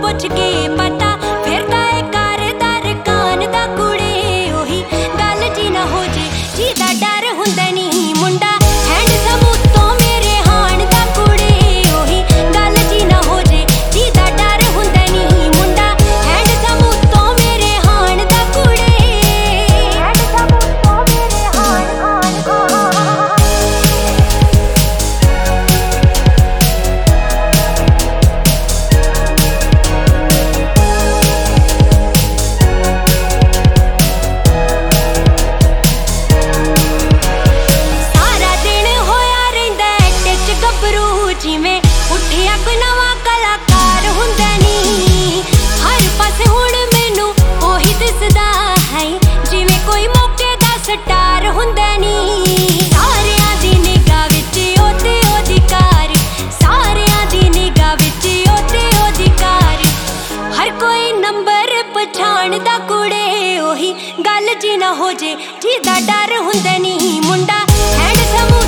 ਪੁੱਛ ਕੇ ਪਤਾ ਫਿਰਦਾ ਏ ਕਰਦਾਰ ਕਾਨ ਦਾ ਕੁੜੇ। ਉਹੀ ਗੱਲ ਜੀ ਨਾ ਹੋ ਜੇ ਜਿਹਦਾ ਡਰ ਹੁੰਦਾ ਨੀ ਮੁੰਡਾ ਹੈਂਡਸਮ ਉੱਤੋਂ ਮੇਰੇ ਹਾਣ ਦਾ ਕੁੜੇ। ਉਹੀ ਗੱਲ ਜੀ ਨਾ ਹੋ ਜੇ ਜਿਹਦਾ ਡਰ ਹੁੰਦਾ ਨੀ ਮੁੰਡਾ ਹੈਂਡਸਮ ਉੱਤੋਂ ਮੇਰੇ ਹਾਣ ਦਾ ਕੁੜੇ। ਹੈਂਡਸਮ ਉੱਤੋਂ ਮੇਰੇ ਹਾਣ ਜਿਵੇਂ ਉੱਠਿਆ ਕੋਈ ਨਵਾਂ ਕਲਾਕਾਰ ਹੁੰਦਾ ਨੀ। ਹਰ ਪਾਸੇ ਹੁਣ ਮੈਨੂੰ ਉਹੀ ਦਿਸਦਾ ਹੈ ਜਿਵੇਂ ਕੋਈ ਮੌਕੇ ਦਾ ਸਟਾਰ ਹੁੰਦਾ ਨੀ। ਸਾਰਿਆਂ ਦੀ ਨਿਗਾਹ ਵਿੱਚ ਉਹ ਤੇ ਉਹਦੀ ਕਾਰ, ਸਾਰਿਆਂ ਦੀ ਨਿਗਾਹ ਵਿੱਚ ਉਹ ਤੇ ਉਹਦੀ ਕਾਰ। ਹਰ ਕੋਈ ਨੰਬਰ ਪਛਾਣਦਾ ਕੁੜੇ। ਉਹੀ ਗੱਲ ਜੀ ਨਾ ਹੋ ਜੇ ਜਿਹਦਾ ਡਰ ਹੁੰਦਾ ਨੀ ਮੁੰਡਾ ਹੈਂਡਸਮ